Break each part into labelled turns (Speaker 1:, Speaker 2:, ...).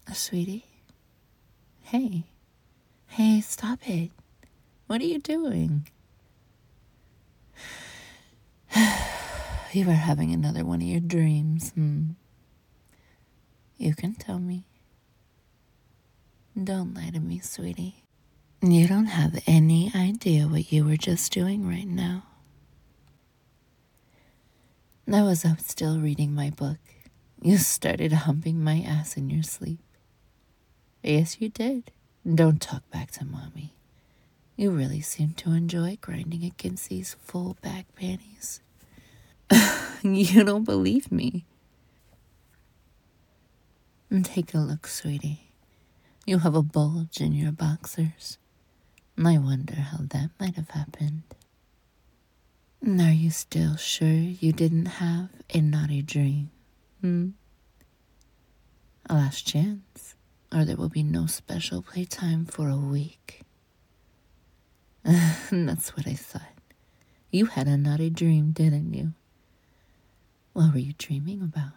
Speaker 1: Sweetie? Hey. Hey, stop it. What are you doing? You were having another one of your dreams, You can tell me. Don't lie to me, sweetie. You don't have any idea what you were just doing right now. I was up still reading my book. You started humping my ass in your sleep. Yes, you did. Don't talk back to Mommy. You really seem to enjoy grinding against these full back panties. You don't believe me. Take a look, sweetie. You have a bulge in your boxers. I wonder how that might have happened. Are you still sure you didn't have a naughty dream? A last chance, or there will be no special playtime for a week. That's what I thought. You had a naughty dream, didn't you? What were you dreaming about?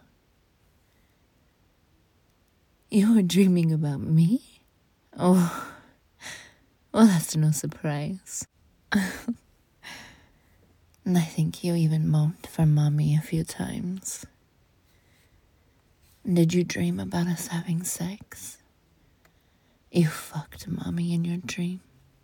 Speaker 1: You were dreaming about me? Oh, well, that's no surprise. I think you even moaned for Mommy a few times. Did you dream about us having sex? You fucked Mommy in your dream?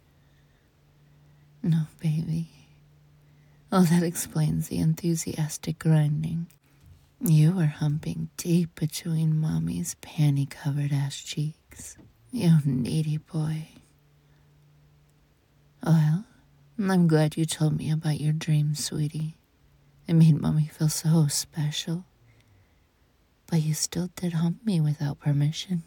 Speaker 1: No, baby. Oh, that explains the enthusiastic grinding. You were humping deep between Mommy's panty-covered ass cheeks. You needy boy. Well, I'm glad you told me about your dream, sweetie. It made Mommy feel so special. But you still did hump me without permission.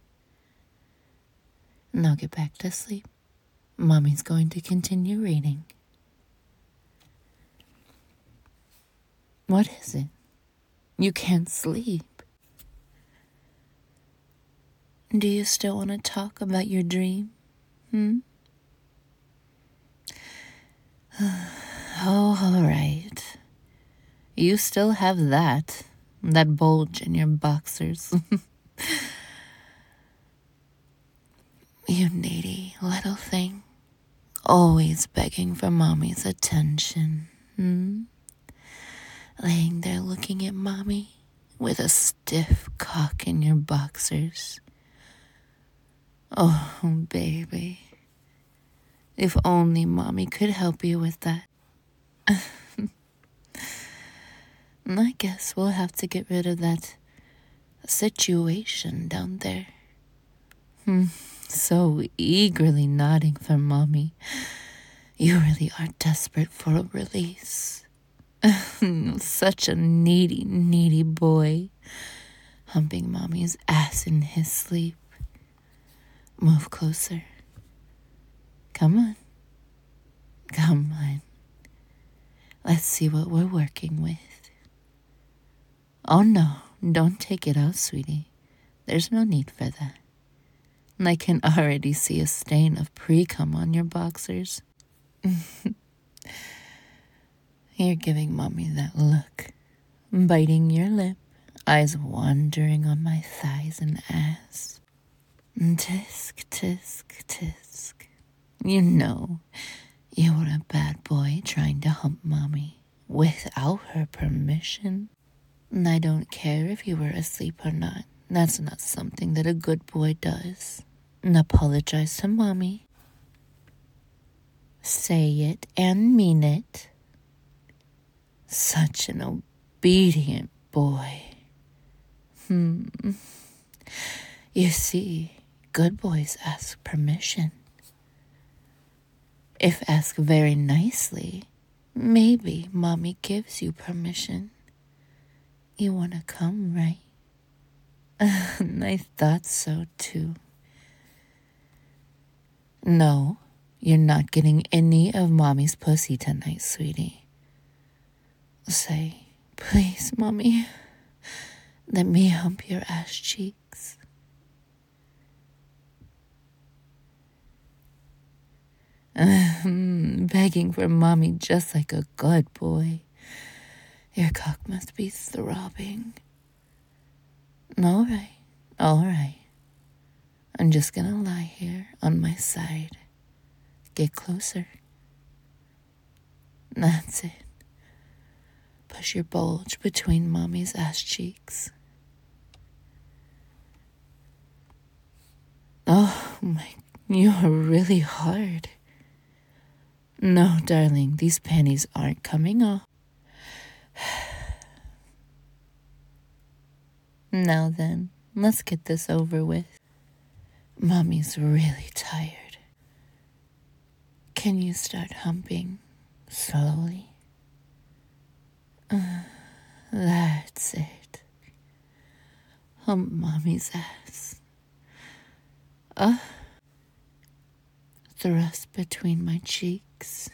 Speaker 1: Now get back to sleep. Mommy's going to continue reading. What is it? You can't sleep. Do you still want to talk about your dream? Oh, all right. You still have that bulge in your boxers. You needy little thing. Always begging for Mommy's attention. Laying there looking at Mommy with a stiff cock in your boxers. Oh, baby. If only Mommy could help you with that. I guess we'll have to get rid of that situation down there. So eagerly nodding for Mommy. You really are desperate for a release. Such a needy, needy boy. Humping Mommy's ass in his sleep. Move closer. Come on. Come on. Let's see what we're working with. Oh no, don't take it out, sweetie. There's no need for that. I can already see a stain of pre-cum on your boxers. You're giving Mommy that look. Biting your lip, eyes wandering on my thighs and ass. Tisk, tisk, tisk. You know, you were a bad boy trying to hump Mommy without her permission. I don't care if you were asleep or not. That's not something that a good boy does. Apologize to Mommy. Say it and mean it. Such an obedient boy. You see, good boys ask permission. If asked very nicely, maybe Mommy gives you permission. You want to come, right? I thought so, too. No, you're not getting any of Mommy's pussy tonight, sweetie. Say, please, Mommy, let me hump your ass cheeks. Begging for Mommy just like a good boy. Your cock must be throbbing. All right. I'm just gonna lie here on my side. Get closer. That's it. Push your bulge between mommy's ass cheeks. Oh my, you're really hard. No, darling, these panties aren't coming off. Now then, let's get this over with. Mommy's really tired. Can you start humping slowly? That's it. Hump mommy's ass. Thrust between my cheeks.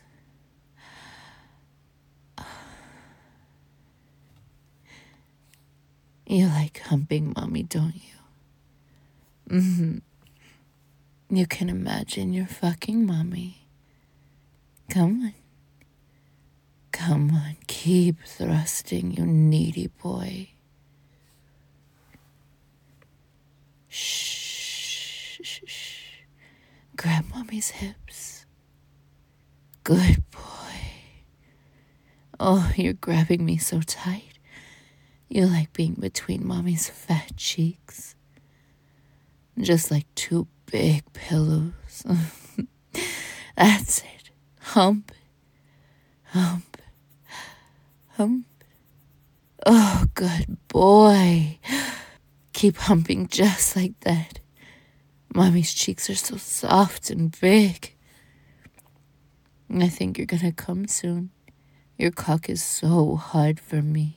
Speaker 1: You like humping mommy, don't you? You can imagine you're fucking mommy. Come on. Come on, keep thrusting, you needy boy. Shh, shh, shh. Grab mommy's hips. Good boy. Oh, you're grabbing me so tight. You like being between mommy's fat cheeks. Just like two big pillows. That's it. Hump. Hump. Hump. Oh, good boy. Keep humping just like that. Mommy's cheeks are so soft and big. I think you're gonna come soon. Your cock is so hard for me.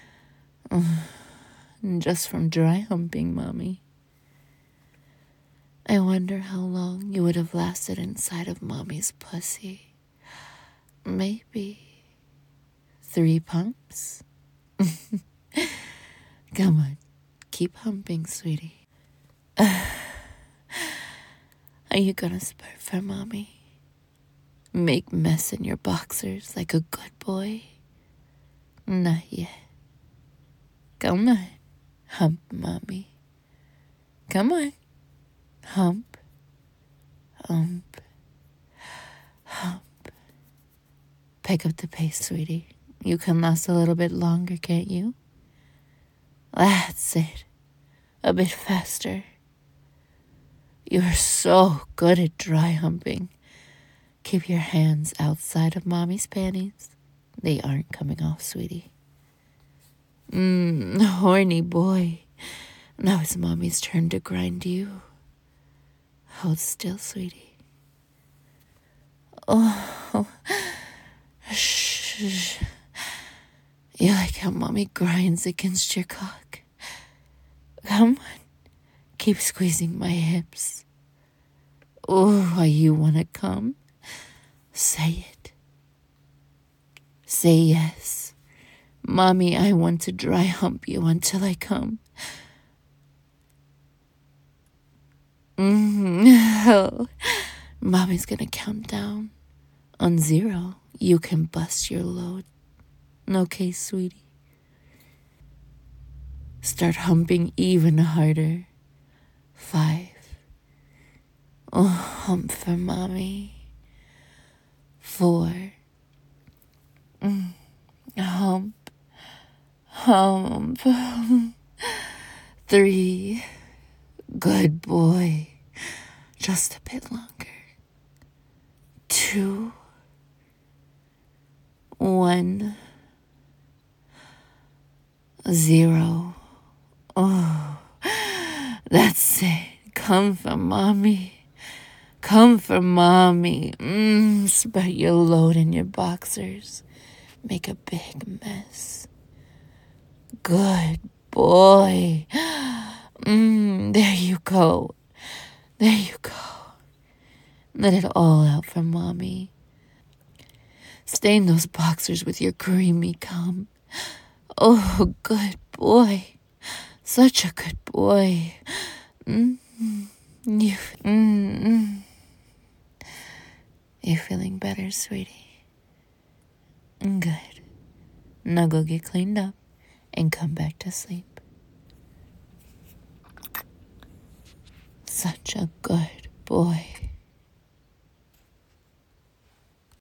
Speaker 1: Just from dry humping, mommy. I wonder how long you would have lasted inside of mommy's pussy. Maybe 3 pumps? Come on, keep humping, sweetie. Are you gonna spurt for mommy? Make mess in your boxers like a good boy? Not yet. Come on, hump mommy. Come on, hump, hump, hump. Pick up the pace, sweetie. You can last a little bit longer, can't you? That's it. A bit faster. You're so good at dry humping. Keep your hands outside of mommy's panties. They aren't coming off, sweetie. Horny boy. Now it's mommy's turn to grind you. Hold still, sweetie. Oh, shh. You like how mommy grinds against your cock? Come on. Keep squeezing my hips. Oh, you wanna come? Say it. Say yes. Mommy, I want to dry hump you until I come. Oh, Mommy's gonna count down. On 0, you can bust your load. Okay, sweetie? Start humping even harder. 5. Oh, hump for mommy. 4. Hump. Hump. 3. Good boy. Just a bit longer. 2. 1. 0. Oh, that's it. Come for mommy. Come for mommy. Spread your load in your boxers. Make a big mess. Good boy. There you go. There you go. Let it all out for mommy. Stain those boxers with your creamy cum. Oh, good boy. Such a good boy. You feeling better, sweetie? Good. Now go get cleaned up and come back to sleep. such a good boy.